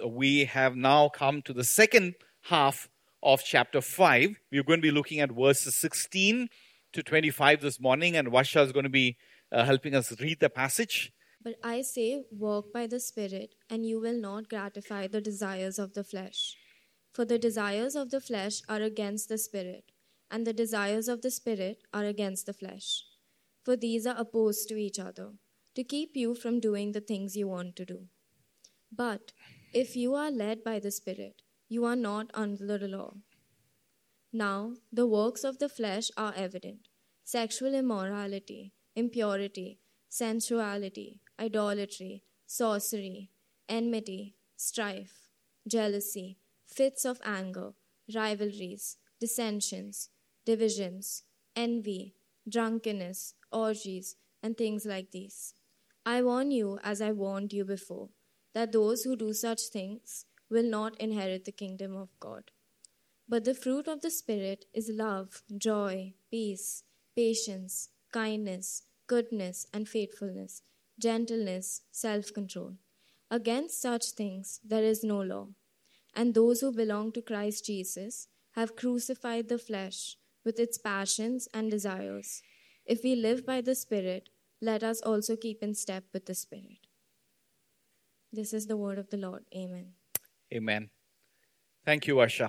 we have now come to the second half of chapter 5. We're going to be looking at verses 16 to 25 this morning, and Vasha is going to be helping us read the passage. But I say, walk by the Spirit, and you will not gratify the desires of the flesh. For the desires of the flesh are against the Spirit, and the desires of the Spirit are against the flesh. For these are opposed to each other, to keep you from doing the things you want to do. But if you are led by the Spirit, you are not under the law. Now, the works of the flesh are evident: sexual immorality, impurity, sensuality, idolatry, sorcery, enmity, strife, jealousy, fits of anger, rivalries, dissensions, divisions, envy, drunkenness, orgies, and things like these. I warn you, as I warned you before, that those who do such things will not inherit the kingdom of God. But the fruit of the Spirit is love, joy, peace, patience, kindness, goodness, and faithfulness, gentleness, self-control. Against such things there is no law. And those who belong to Christ Jesus have crucified the flesh with its passions and desires. If we live by the Spirit, let us also keep in step with the Spirit. This is the word of the Lord. Amen. Amen. Thank you, Vasha.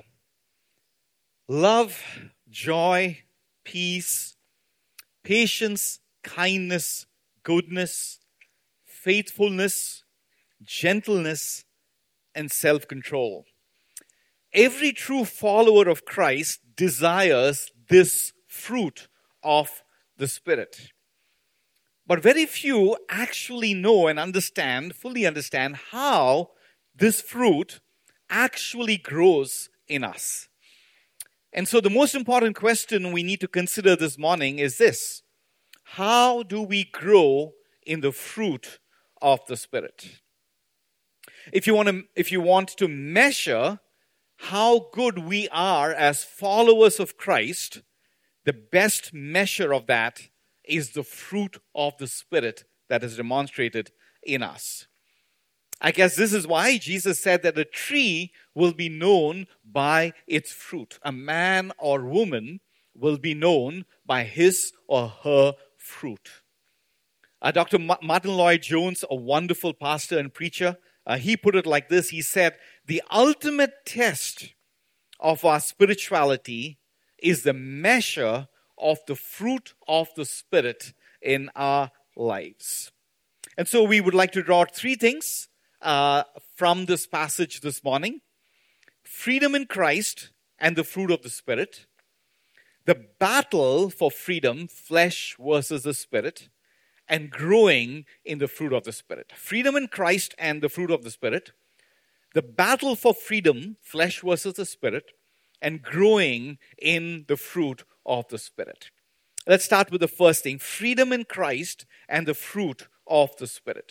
Love, joy, peace, patience, kindness, goodness, faithfulness, gentleness, and self-control. Every true follower of Christ desires this fruit of the Spirit. But very few actually know and fully understand how this fruit actually grows in us. And so the most important question we need to consider this morning is this: how do we grow in the fruit of the Spirit? If you want to measure how good we are as followers of Christ, the best measure of that is the fruit of the Spirit that is demonstrated in us. I guess this is why Jesus said that a tree will be known by its fruit. A man or woman will be known by his or her fruit. Dr. Martin Lloyd-Jones, a wonderful pastor and preacher, he put it like this. He said, the ultimate test of our spirituality is the measure of the fruit of the Spirit in our lives. And so we would like to draw three things from this passage this morning: freedom in Christ and the fruit of the Spirit, the battle for freedom, flesh versus the Spirit, and growing in the fruit of the Spirit. Freedom in Christ and the fruit of the Spirit, the battle for freedom, flesh versus the Spirit, and growing in the fruit of the Spirit. Let's start with the first thing: freedom in Christ and the fruit of the Spirit.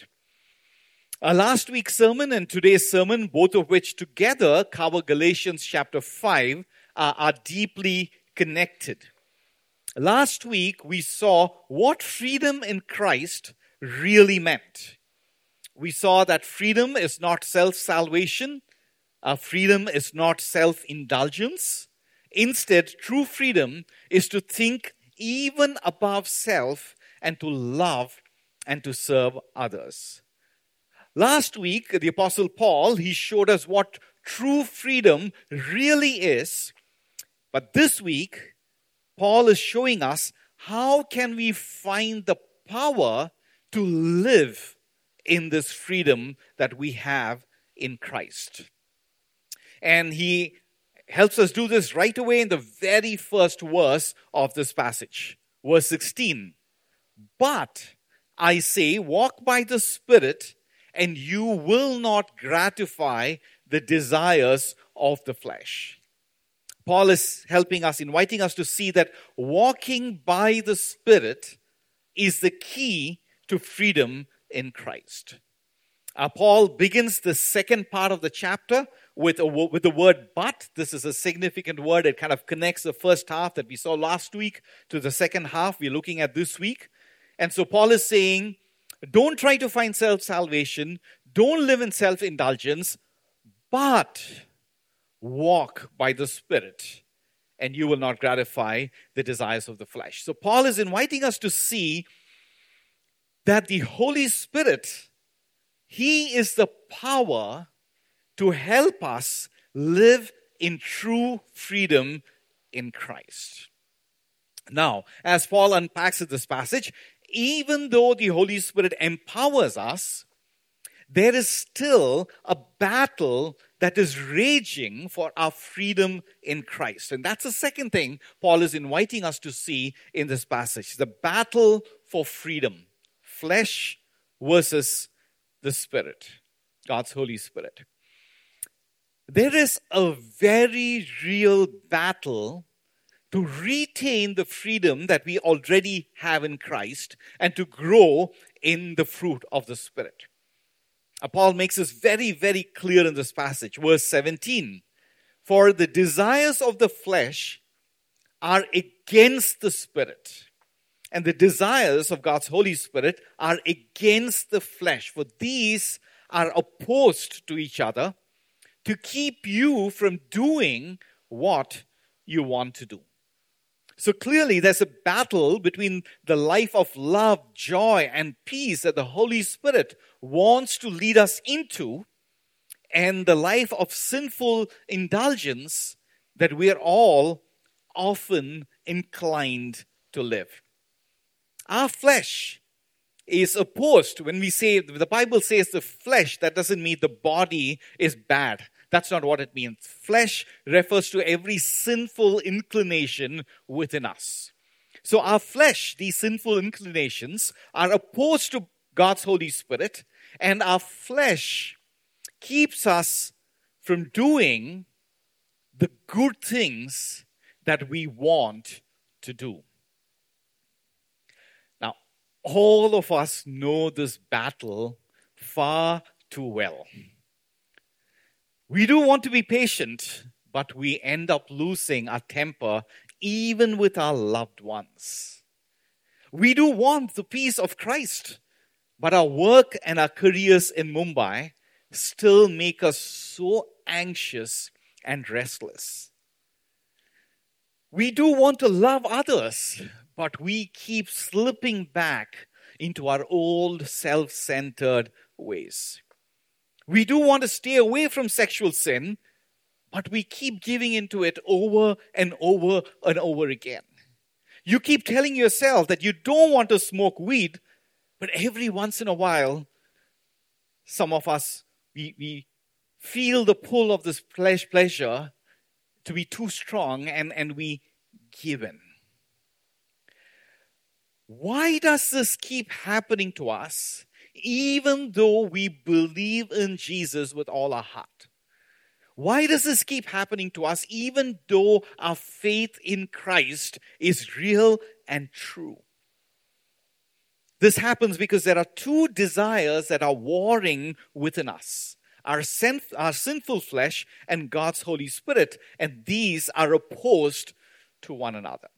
Last week's sermon and today's sermon, both of which together cover Galatians chapter 5, are deeply connected. Last week, we saw what freedom in Christ really meant. We saw that freedom is not self-salvation. Freedom is not self-indulgence. Instead, true freedom is to think even above self and to love and to serve others. Last week, the Apostle Paul, he showed us what true freedom really is. But this week, Paul is showing us how can we find the power to live in this freedom that we have in Christ. And he helps us do this right away in the very first verse of this passage. Verse 16. But I say, walk by the Spirit, and you will not gratify the desires of the flesh. Paul is helping us, inviting us to see that walking by the Spirit is the key to freedom in Christ. Paul begins the second part of the chapter with the word but. This is a significant word. It kind of connects the first half that we saw last week to the second half we're looking at this week. And so Paul is saying, don't try to find self-salvation. Don't live in self-indulgence. but walk by the Spirit, and you will not gratify the desires of the flesh. So Paul is inviting us to see that the Holy Spirit, He is the power to help us live in true freedom in Christ. Now, as Paul unpacks this passage, even though the Holy Spirit empowers us, there is still a battle that is raging for our freedom in Christ. And that's the second thing Paul is inviting us to see in this passage. The battle for freedom. Flesh versus the Spirit. God's Holy Spirit. There is a very real battle to retain the freedom that we already have in Christ and to grow in the fruit of the Spirit. Paul makes this very, very clear in this passage. Verse 17. For the desires of the flesh are against the Spirit, and the desires of God's Holy Spirit are against the flesh. For these are opposed to each other to keep you from doing what you want to do. So clearly there's a battle between the life of love, joy, and peace that the Holy Spirit wants to lead us into, and the life of sinful indulgence that we are all often inclined to live. Our flesh is opposed. When we say, the Bible says the flesh, that doesn't mean the body is bad. That's not what it means. Flesh refers to every sinful inclination within us. So our flesh, these sinful inclinations, are opposed to God's Holy Spirit, and our flesh keeps us from doing the good things that we want to do. Now, all of us know this battle far too well. We do want to be patient, but we end up losing our temper even with our loved ones. We do want the peace of Christ, but our work and our careers in Mumbai still make us so anxious and restless. We do want to love others, but we keep slipping back into our old self-centered ways. We do want to stay away from sexual sin, but we keep giving into it over and over and over again. You keep telling yourself that you don't want to smoke weed, but every once in a while, some of us, we feel the pull of this pleasure to be too strong, and we give in. Why does this keep happening to us, even though we believe in Jesus with all our heart? Why does this keep happening to us, even though our faith in Christ is real and true? This happens because there are two desires that are warring within us. Our sinful flesh and God's Holy Spirit, and these are opposed to one another.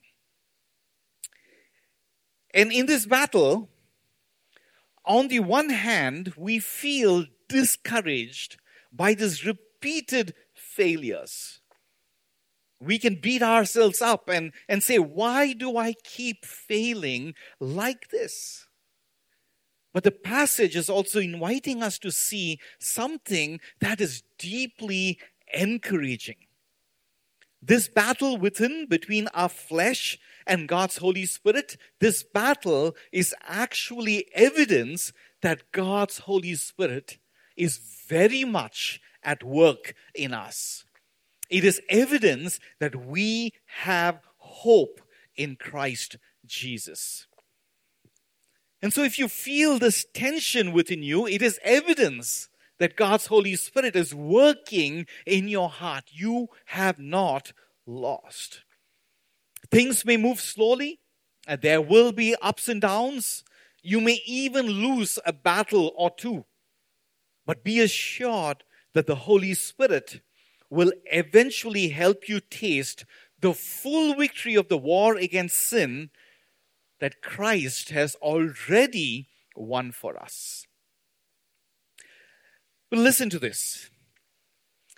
And in this battle, on the one hand, we feel discouraged by these repeated failures. We can beat ourselves up and say, why do I keep failing like this? But the passage is also inviting us to see something that is deeply encouraging. This battle between our flesh and God's Holy Spirit, this battle is actually evidence that God's Holy Spirit is very much at work in us. It is evidence that we have hope in Christ Jesus. And so if you feel this tension within you, it is evidence that God's Holy Spirit is working in your heart. You have not lost. Things may move slowly, and there will be ups and downs. You may even lose a battle or two. But be assured that the Holy Spirit will eventually help you taste the full victory of the war against sin that Christ has already won for us. But listen to this.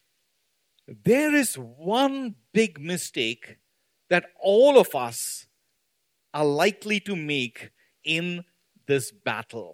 there is one big mistake that all of us are likely to make in this battle.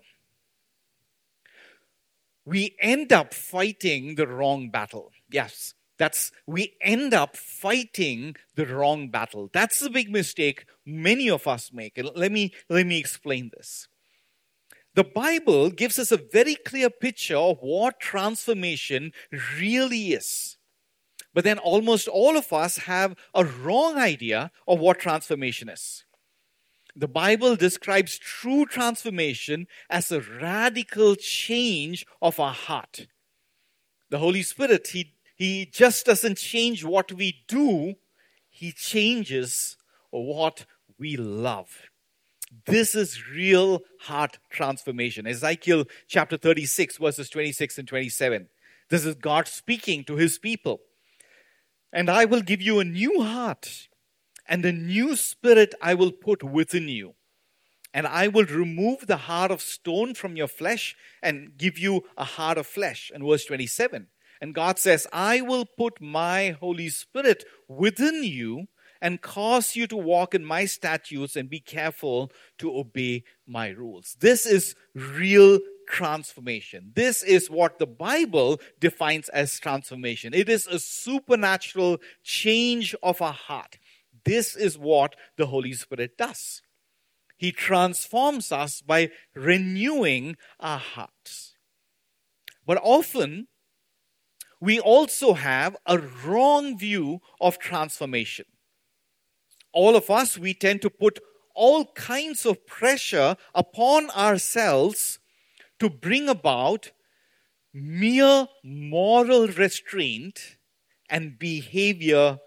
We end up fighting the wrong battle. Yes, we end up fighting the wrong battle. That's the big mistake many of us make. And let me explain this. The Bible gives us a very clear picture of what transformation really is. But then almost all of us have a wrong idea of what transformation is. The Bible describes true transformation as a radical change of our heart. The Holy Spirit, He just doesn't change what we do, He changes what we love. This is real heart transformation. Ezekiel chapter 36, verses 26 and 27. This is God speaking to His people. And I will give you a new heart, and a new spirit I will put within you. And I will remove the heart of stone from your flesh and give you a heart of flesh. And verse 27. And God says, I will put my Holy Spirit within you and cause you to walk in my statutes and be careful to obey my rules. This is real transformation. This is what the Bible defines as transformation. It is a supernatural change of our heart. This is what the Holy Spirit does. He transforms us by renewing our hearts. But often, we also have a wrong view of transformation. All of us, we tend to put all kinds of pressure upon ourselves to bring about mere moral restraint and behavioral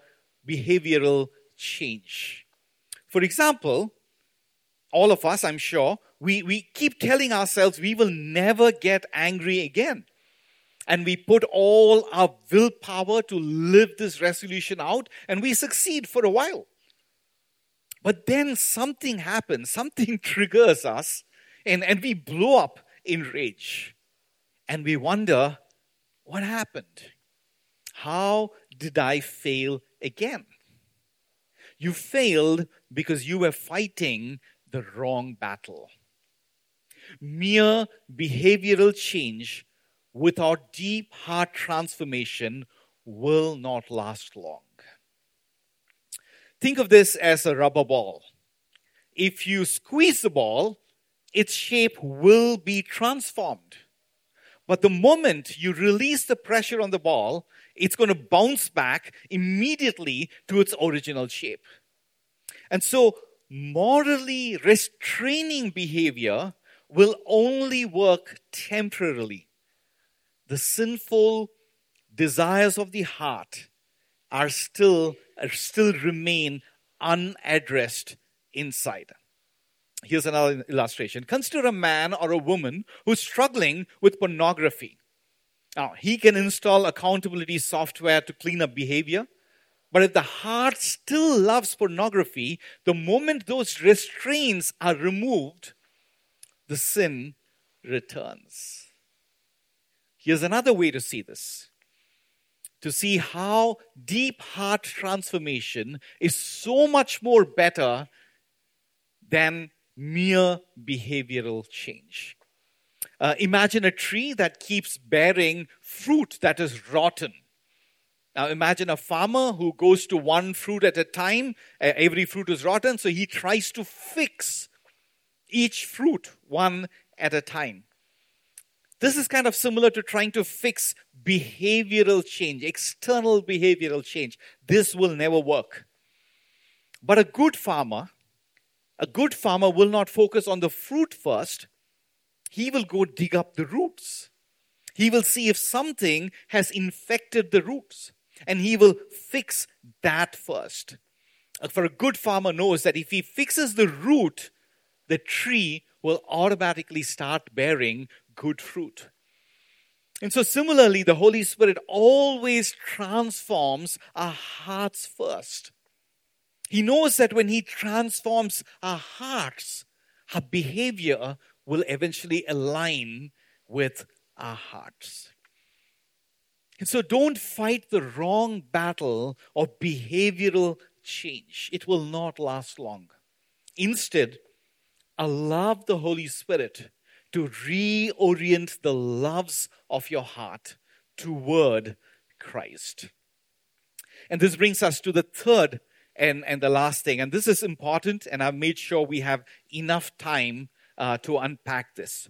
change. For example, all of us, I'm sure, we keep telling ourselves we will never get angry again. And we put all our willpower to live this resolution out, and we succeed for a while. But then something happens, something triggers us, and we blow up in rage. And we wonder, what happened? How did I fail again? You failed because you were fighting the wrong battle. Mere behavioral change without deep heart transformation will not last long. Think of this as a rubber ball. If you squeeze the ball, its shape will be transformed. But the moment you release the pressure on the ball, it's going to bounce back immediately to its original shape. And so, morally restraining behavior will only work temporarily. The sinful desires of the heart still remain unaddressed inside. Here's another illustration. Consider a man or a woman who's struggling with pornography. Now, he can install accountability software to clean up behavior, but if the heart still loves pornography, the moment those restraints are removed, the sin returns. Here's another way to see this. To see how deep heart transformation is so much more better than mere behavioral change. Imagine a tree that keeps bearing fruit that is rotten. Now imagine a farmer who goes to one fruit at a time. Every fruit is rotten, so he tries to fix each fruit one at a time. This is kind of similar to trying to fix behavioral change, external behavioral change. This will never work. But a good farmer will not focus on the fruit first. He will go dig up the roots. He will see if something has infected the roots, and he will fix that first. For a good farmer knows that if he fixes the root, the tree will automatically start bearing good fruit. And so similarly, the Holy Spirit always transforms our hearts first. He knows that when He transforms our hearts, our behavior will eventually align with our hearts. And so don't fight the wrong battle of behavioral change. It will not last long. Instead, allow the Holy Spirit to reorient the loves of your heart toward Christ. And this brings us to the third and the last thing. And this is important, and I've made sure we have enough time to unpack this.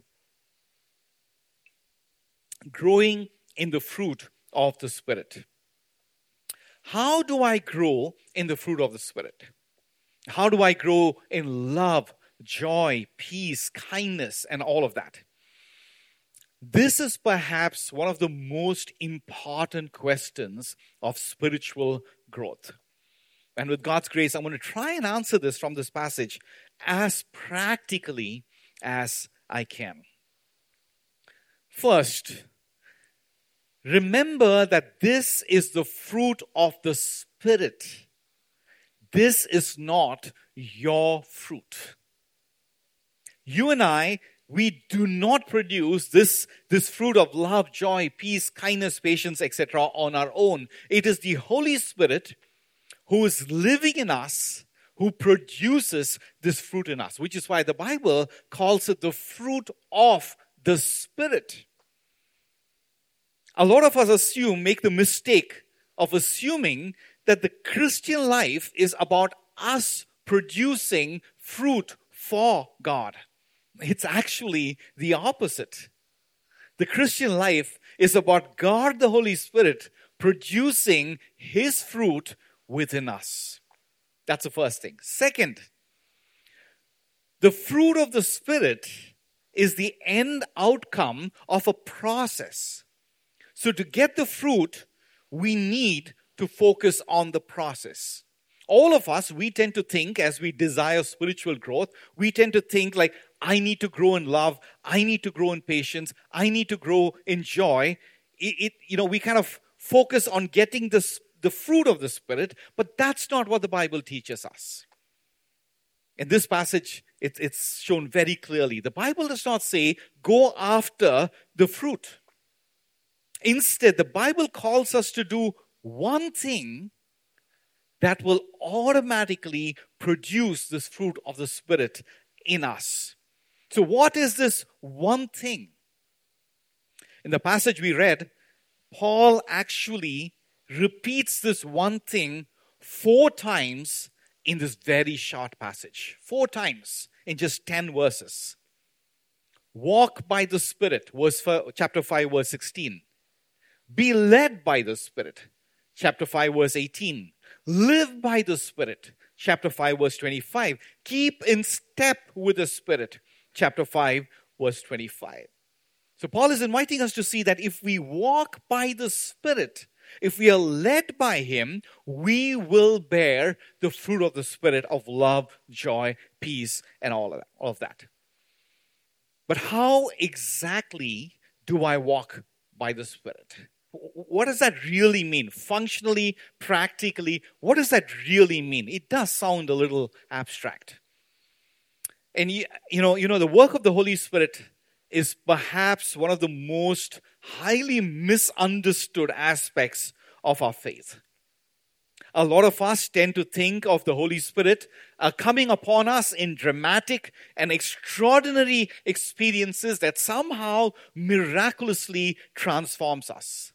Growing in the fruit of the Spirit. How do I grow in the fruit of the Spirit? How do I grow in love, joy, peace, kindness, and all of that? This is perhaps one of the most important questions of spiritual growth. And with God's grace, I'm going to try and answer this from this passage as practically as I can. First, remember that this is the fruit of the Spirit. This is not your fruit. You and I, we do not produce this fruit of love, joy, peace, kindness, patience, etc. on our own. It is the Holy Spirit who is living in us, who produces this fruit in us, which is why the Bible calls it the fruit of the Spirit. A lot of us make the mistake of assuming that the Christian life is about us producing fruit for God. It's actually the opposite. The Christian life is about God, the Holy Spirit, producing His fruit within us. That's the first thing. Second, the fruit of the Spirit is the end outcome of a process. So to get the fruit, we need to focus on the process. All of us, we tend to think, as we desire spiritual growth, we tend to think like, I need to grow in love, I need to grow in patience, I need to grow in joy. We kind of focus on getting the fruit of the Spirit, but that's not what the Bible teaches us. In this passage, it's shown very clearly. The Bible does not say, go after the fruit. Instead, the Bible calls us to do one thing that will automatically produce this fruit of the Spirit in us. So what is this one thing? In the passage we read, Paul actually repeats this one thing 4 times in this very short passage. 4 times in just 10 verses. Walk by the Spirit, chapter 5, verse 16. Be led by the Spirit, chapter 5, verse 18. Live by the Spirit, chapter 5, verse 25. Keep in step with the Spirit, chapter 5, verse 25. So Paul is inviting us to see that if we walk by the Spirit, if we are led by Him, we will bear the fruit of the Spirit of love, joy, peace, and all of that. But how exactly do I walk by the Spirit? What does that really mean? Functionally, practically, what does that really mean? It does sound a little abstract. And the work of the Holy Spirit is perhaps one of the most highly misunderstood aspects of our faith. A lot of us tend to think of the Holy Spirit coming upon us in dramatic and extraordinary experiences that somehow miraculously transforms us.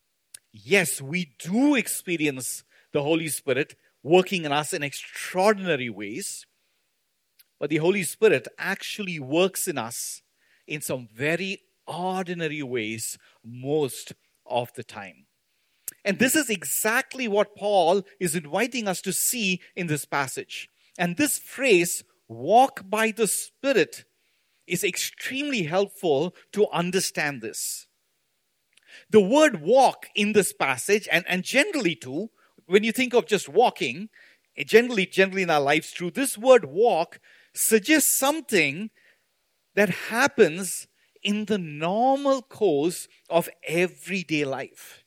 Yes, we do experience the Holy Spirit working in us in extraordinary ways, but the Holy Spirit actually works in us in some very ordinary ways most of the time. And this is exactly what Paul is inviting us to see in this passage. And this phrase, walk by the Spirit, is extremely helpful to understand this. The word walk in this passage, and generally too, when you think of just walking, generally in our lives too, this word walk suggests something that happens in the normal course of everyday life.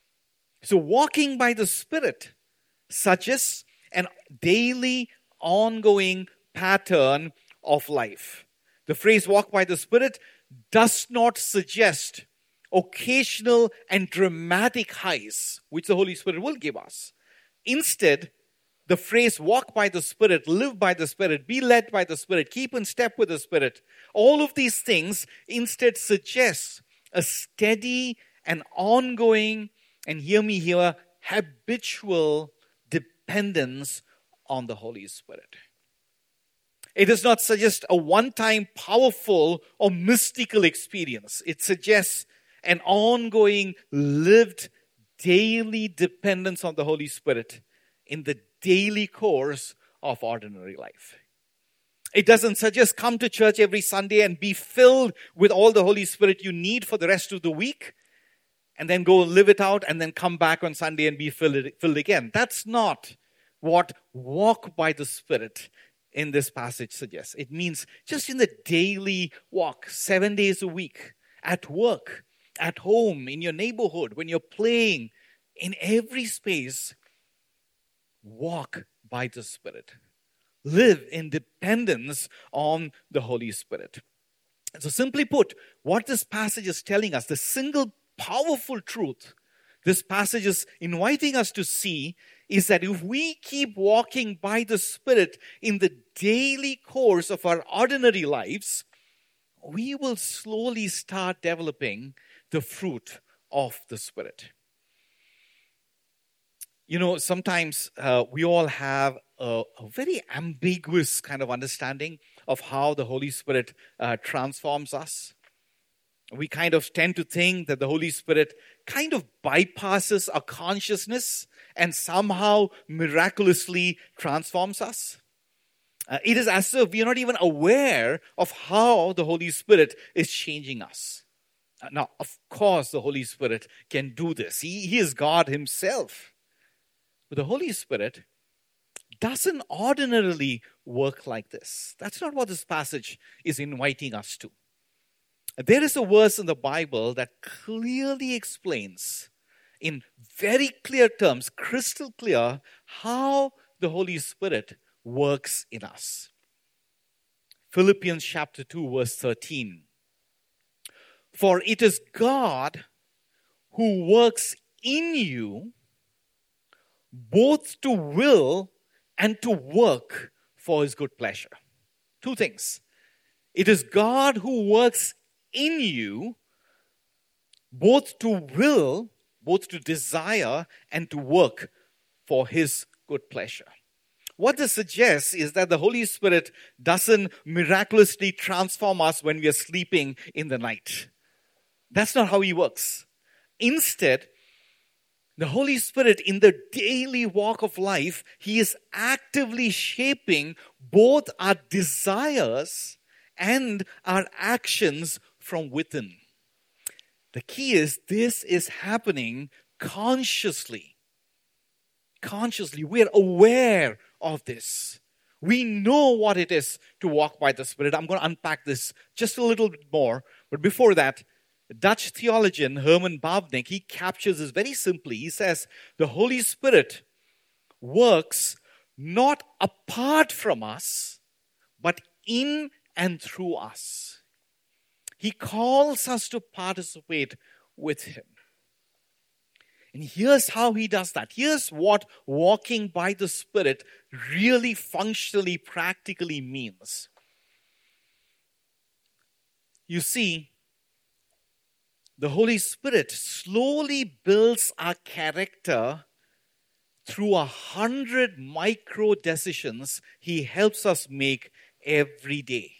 So walking by the Spirit suggests an daily, ongoing pattern of life. The phrase walk by the Spirit does not suggest occasional and dramatic highs, which the Holy Spirit will give us. Instead, the phrase walk by the Spirit, live by the Spirit, be led by the Spirit, keep in step with the Spirit, all of these things instead suggest a steady and ongoing, and hear me here, habitual dependence on the Holy Spirit. It does not suggest a one-time powerful or mystical experience. It suggests an ongoing, lived, daily dependence on the Holy Spirit in the daily course of ordinary life. It doesn't suggest come to church every Sunday and be filled with all the Holy Spirit you need for the rest of the week, and then go live it out and then come back on Sunday and be filled again. That's not what walk by the Spirit in this passage suggests. It means just in the daily walk, 7 days a week, at work, at home, in your neighborhood, when you're playing, in every space, walk by the Spirit. Live in dependence on the Holy Spirit. And so simply put, what this passage is telling us, the single powerful truth this passage is inviting us to see is that if we keep walking by the Spirit in the daily course of our ordinary lives, we will slowly start developing the fruit of the Spirit. You know, sometimes we all have a very ambiguous kind of understanding of how the Holy Spirit transforms us. We kind of tend to think that the Holy Spirit kind of bypasses our consciousness and somehow miraculously transforms us. It is as if we are not even aware of how the Holy Spirit is changing us. Now, of course, the Holy Spirit can do this. He is God Himself. But the Holy Spirit doesn't ordinarily work like this. That's not what this passage is inviting us to. There is a verse in the Bible that clearly explains, in very clear terms, crystal clear, how the Holy Spirit works in us. Philippians chapter 2, verse 13. For it is God who works in you both to will and to work for His good pleasure. Two things. It is God who works in you both to will, both to desire, and to work for His good pleasure. What this suggests is that the Holy Spirit doesn't miraculously transform us when we are sleeping in the night. That's not how He works. Instead, the Holy Spirit in the daily walk of life, He is actively shaping both our desires and our actions from within. The key is this is happening consciously. Consciously, we are aware of this. We know what it is to walk by the Spirit. I'm going to unpack this just a little bit more. But before that, Dutch theologian Herman Bavinck, he captures this very simply. He says, the Holy Spirit works not apart from us, but in and through us. He calls us to participate with Him. And here's how He does that. Here's what walking by the Spirit really functionally, practically means. You see, the Holy Spirit slowly builds our character through 100 micro decisions He helps us make every day.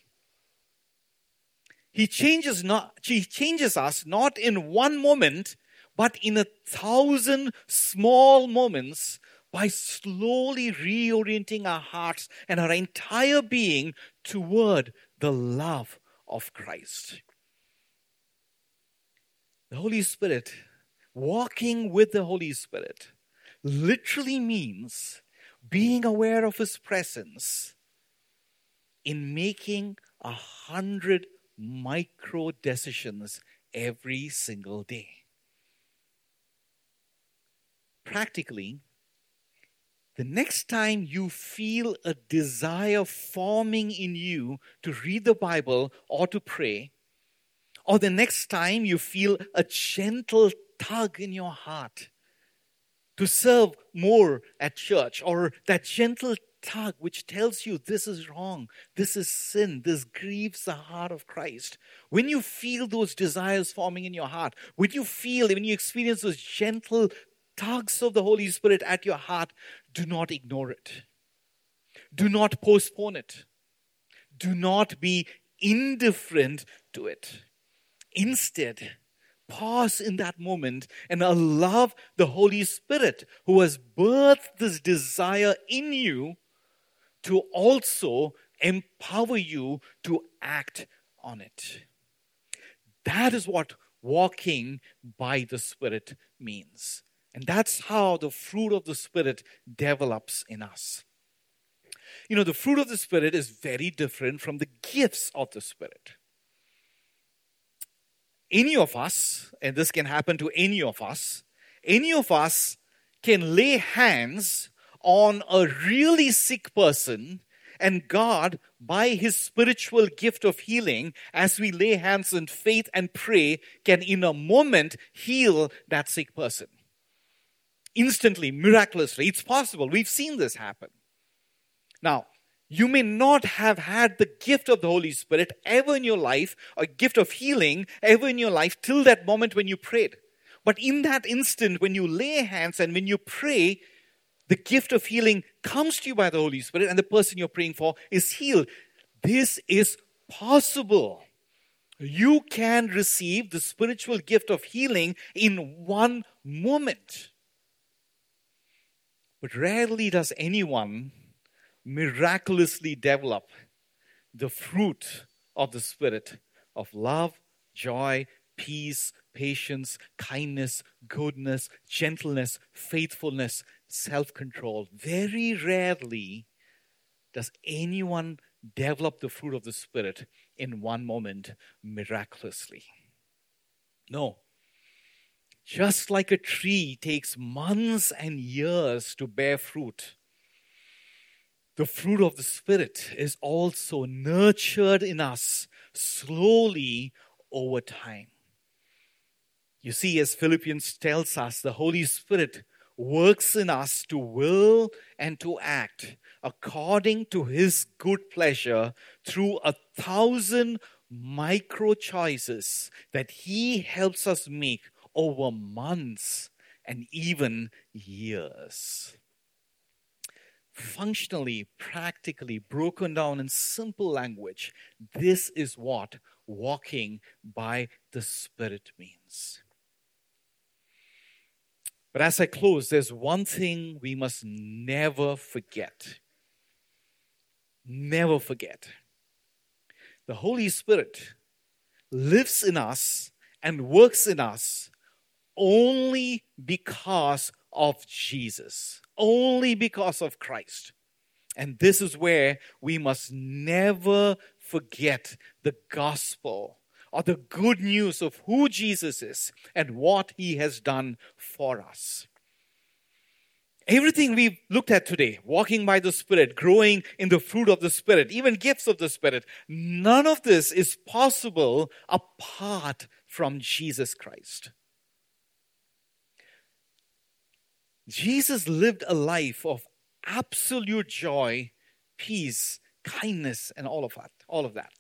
He changes us not in one moment, but in 1,000 small moments by slowly reorienting our hearts and our entire being toward the love of Christ. The Holy Spirit, walking with the Holy Spirit, literally means being aware of His presence in making 100 micro decisions every single day. Practically, the next time you feel a desire forming in you to read the Bible or to pray, Or the next time you feel a gentle tug in your heart to serve more at church, or that gentle tug which tells you this is wrong, this is sin, this grieves the heart of Christ. When you feel those desires forming in your heart, when you experience those gentle tugs of the Holy Spirit at your heart, do not ignore it. Do not postpone it. Do not be indifferent to it. Instead, pause in that moment and allow the Holy Spirit, who has birthed this desire in you, to also empower you to act on it. That is what walking by the Spirit means. And that's how the fruit of the Spirit develops in us. You know, the fruit of the Spirit is very different from the gifts of the Spirit. Any of us, and this can happen to any of us can lay hands on a really sick person, and God, by His spiritual gift of healing, as we lay hands in faith and pray, can in a moment heal that sick person. Instantly, miraculously. It's possible. We've seen this happen. Now, you may not have had the gift of the Holy Spirit ever in your life, a gift of healing ever in your life till that moment when you prayed. But in that instant, when you lay hands and when you pray, the gift of healing comes to you by the Holy Spirit, and the person you're praying for is healed. This is possible. You can receive the spiritual gift of healing in one moment. But rarely does anyone miraculously develop the fruit of the Spirit of love, joy, peace, patience, kindness, goodness, gentleness, faithfulness, self-control. Very rarely does anyone develop the fruit of the Spirit in one moment miraculously. No. Just like a tree takes months and years to bear fruit, the fruit of the Spirit is also nurtured in us slowly over time. You see, as Philippians tells us, the Holy Spirit works in us to will and to act according to His good pleasure through 1,000 micro choices that He helps us make over months and even years. Functionally, practically, broken down in simple language, this is what walking by the Spirit means. But as I close, there's one thing we must never forget. Never forget. The Holy Spirit lives in us and works in us only because of Jesus. Only because of Christ. And this is where we must never forget the gospel or the good news of who Jesus is and what He has done for us. Everything we've looked at today, walking by the Spirit, growing in the fruit of the Spirit, even gifts of the Spirit, none of this is possible apart from Jesus Christ. Jesus lived a life of absolute joy, peace, kindness, and all of that.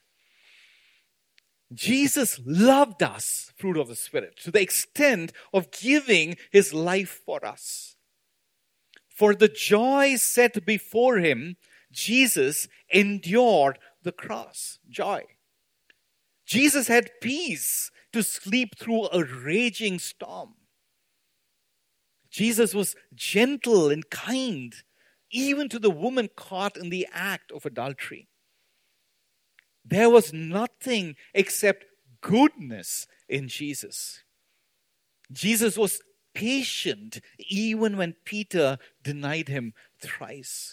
Jesus loved us, fruit of the Spirit, to the extent of giving His life for us. For the joy set before Him, Jesus endured the cross. Joy. Jesus had peace to sleep through a raging storm. Jesus was gentle and kind, even to the woman caught in the act of adultery. There was nothing except goodness in Jesus. Jesus was patient even when Peter denied Him thrice.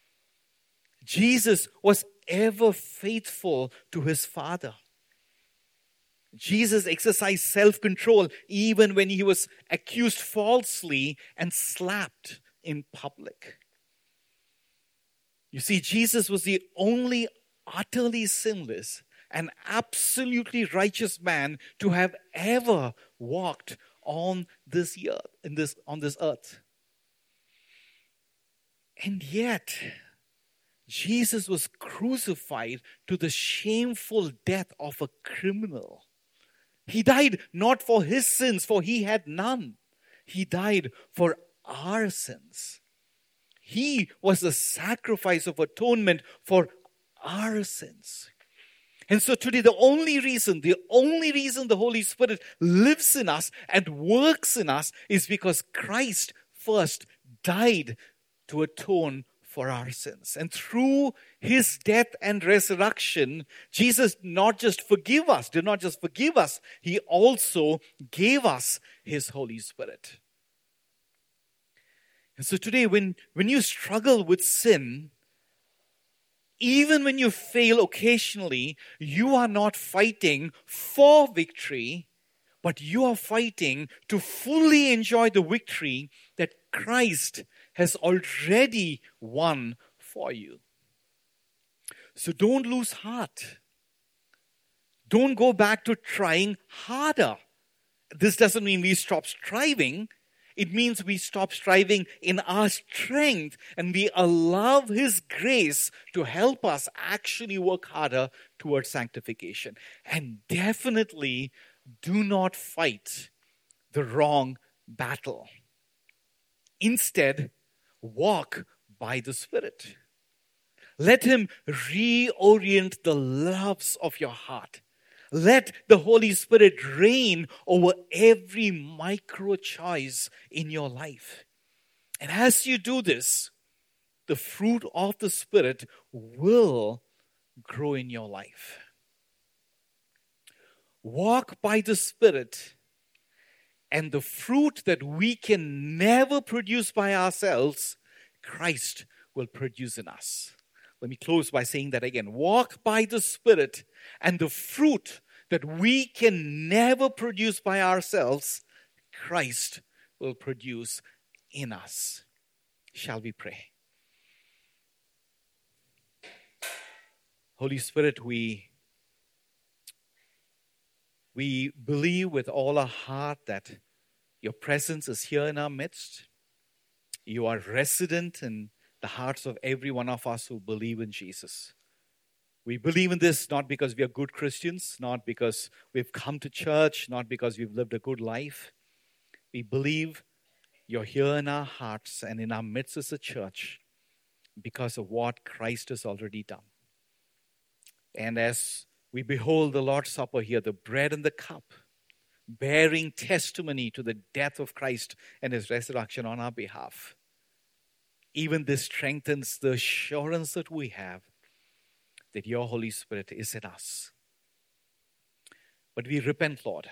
Jesus was ever faithful to His Father. Jesus exercised self-control even when He was accused falsely and slapped in public. You see, Jesus was the only utterly sinless an absolutely righteous man to have ever walked on this earth, on this earth. And yet, Jesus was crucified to the shameful death of a criminal. He died not for his sins, for he had none. He died for our sins. He was the sacrifice of atonement for our sins. And so today, the only reason the Holy Spirit lives in us and works in us is because Christ first died to atone for our sins. And through his death and resurrection, Jesus did not just forgive us, he also gave us his Holy Spirit. And so today, when you struggle with sin, even when you fail occasionally, you are not fighting for victory, but you are fighting to fully enjoy the victory that Christ has already won for you. So don't lose heart. Don't go back to trying harder. This doesn't mean we stop striving. It means we stop striving in our strength and we allow his grace to help us actually work harder towards sanctification. And definitely do not fight the wrong battle. Instead, walk by the Spirit. Let him reorient the loves of your heart. Let the Holy Spirit reign over every micro choice in your life. And as you do this, the fruit of the Spirit will grow in your life. Walk by the Spirit, and the fruit that we can never produce by ourselves, Christ will produce in us. Let me close by saying that again. Walk by the Spirit, and the fruit that we can never produce by ourselves, Christ will produce in us. Shall we pray? Holy Spirit, we believe with all our heart that your presence is here in our midst. You are resident in the hearts of every one of us who believe in Jesus. We believe in this not because we are good Christians, not because we've come to church, not because we've lived a good life. We believe you're here in our hearts and in our midst as a church because of what Christ has already done. And as we behold the Lord's Supper here, the bread and the cup, bearing testimony to the death of Christ and his resurrection on our behalf, even this strengthens the assurance that we have that your Holy Spirit is in us. But we repent, Lord,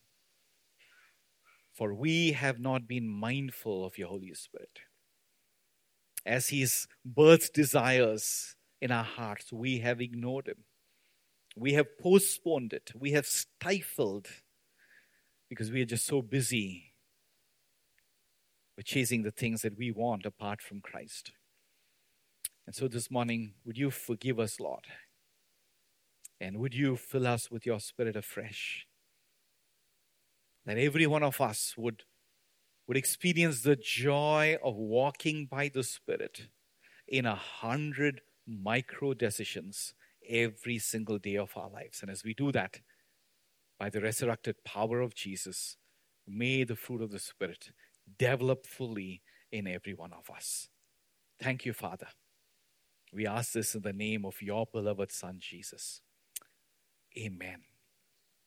for we have not been mindful of your Holy Spirit. As he's birthed desires in our hearts, we have ignored him. We have postponed it. We have stifled because we are just so busy with chasing the things that we want apart from Christ. And so this morning, would you forgive us, Lord? And would you fill us with your Spirit afresh? That every one of us would experience the joy of walking by the Spirit in 100 micro decisions every single day of our lives. And as we do that, by the resurrected power of Jesus, may the fruit of the Spirit develop fully in every one of us. Thank you, Father. We ask this in the name of your beloved Son, Jesus. Amen.